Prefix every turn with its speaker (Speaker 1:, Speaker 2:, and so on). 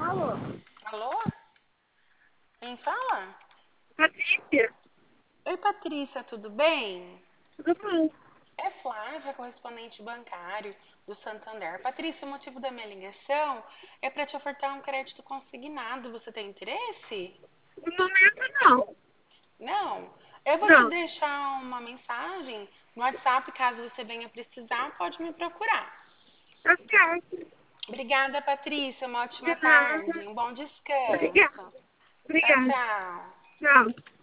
Speaker 1: Alô,
Speaker 2: Alô? Quem fala?
Speaker 1: Patrícia,
Speaker 2: Oi, Patrícia, tudo bem?
Speaker 1: tudo bom?
Speaker 2: É Flávia, correspondente bancário do Santander. Patrícia, o motivo da minha ligação é para te ofertar um crédito consignado. Você tem interesse?
Speaker 1: No momento não,
Speaker 2: Não? Eu vou te
Speaker 1: não,
Speaker 2: deixar uma mensagem no WhatsApp, caso você venha precisar, pode me procurar.
Speaker 1: tá certo,
Speaker 2: Obrigada, Patrícia. Uma
Speaker 1: de
Speaker 2: ótima
Speaker 1: nada,
Speaker 2: tarde. Um bom
Speaker 1: obrigada,
Speaker 2: descanso. Tchau,
Speaker 1: obrigada,
Speaker 2: tchau.
Speaker 1: tchau.